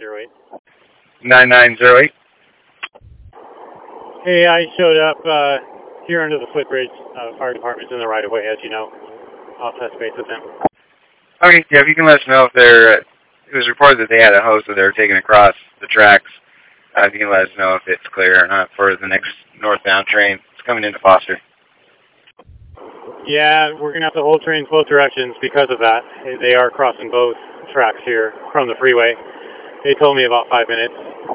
9908. 9908. Hey, I showed up here under the footbridge. Fire department's in the right of way, as you know. I'll touch base with them. Okay, yeah, if you can let us know if they're, it was reported that they had a hose that they were taking across the tracks. If you can let us know if it's clear or not for the next northbound train. It's coming into Foster. Yeah, we're going to have to hold trains both directions because of that. They are crossing both tracks here from the freeway. They told me about 5 minutes.